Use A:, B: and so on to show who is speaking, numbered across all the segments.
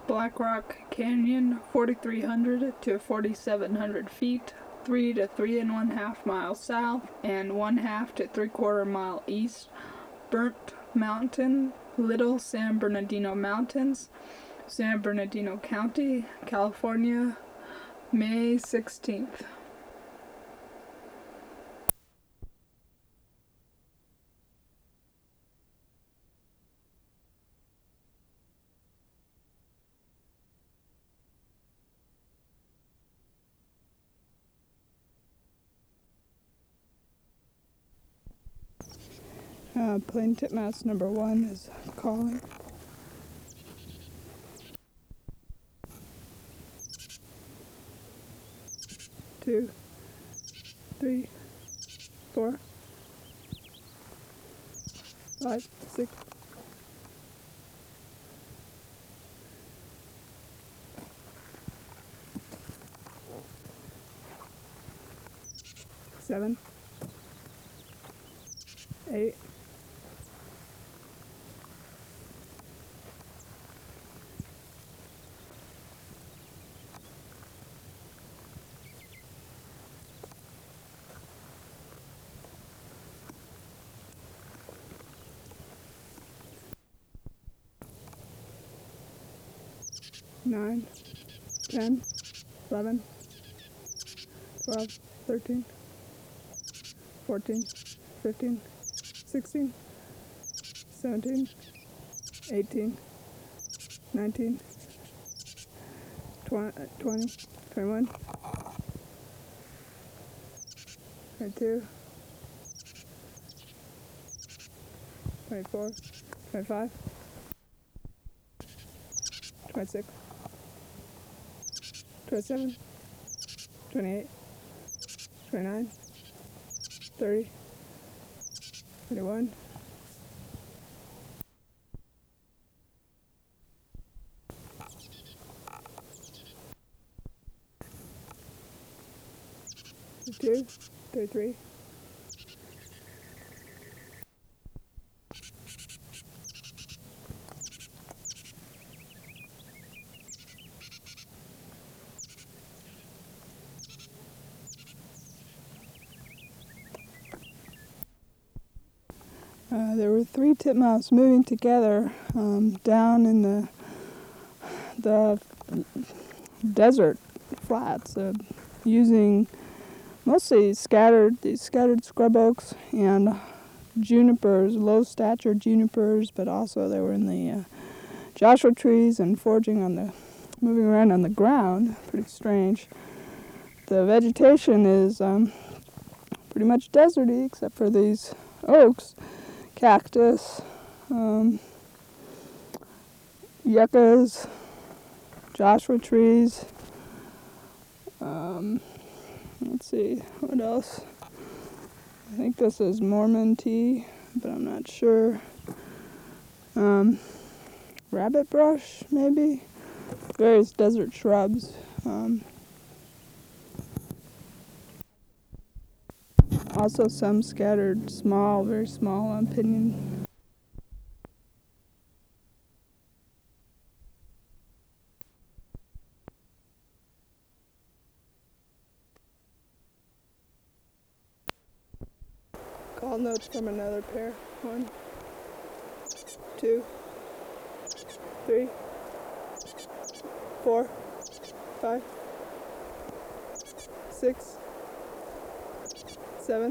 A: Black Rock Canyon, 4,300 to 4,700 feet, 3 to 3½ miles south, and 1/2 to 3/4 mile east. Burnt Mountain, Little San Bernardino Mountains, San Bernardino County, California, May 16th. Plane titmouse number 1 is calling. Two, 3, 4, 5, 6, 7, 8, 9, 10, 11, 12, 13, 14, 15, 16, 17, 18, 19, 20, 21, 22, 24, 25, 26, 27, 28, 29, 30, 31, 32, 33, there were 3 titmouse moving together down in the desert flats, using mostly these scattered scrub oaks and junipers, low stature junipers, but also they were in the Joshua trees and moving around on the ground. Pretty strange. The vegetation is pretty much deserty except for these oaks, cactus, yuccas, Joshua trees. Let's see, what else? I think this is Mormon tea, but I'm not sure. Rabbit brush, maybe? Various desert shrubs. Also some scattered very small pinyon. Call notes from another pair. 1, 2, 3, 4, 5, 6, 7,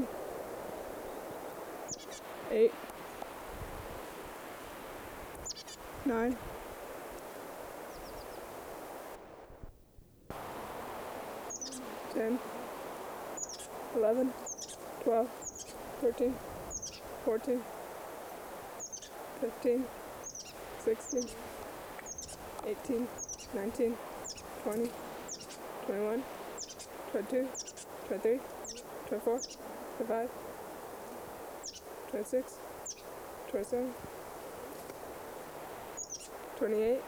A: 8, 9, 10, 11, 12, 13, 14, 15, 16, 18, 19, 20, 21, 22, 23, 24, 25, 26, 27, 28,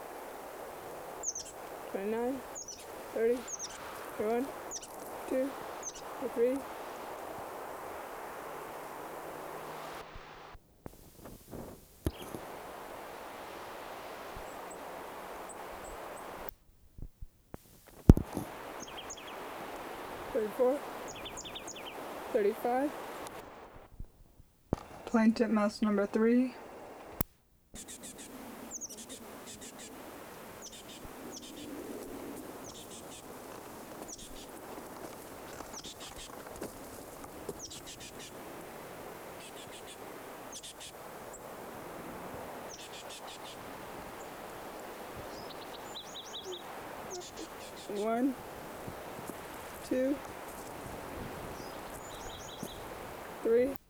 A: 29, 30, 31, 2, 3, 34, 35. Plain titmouse number 3. One, two, three.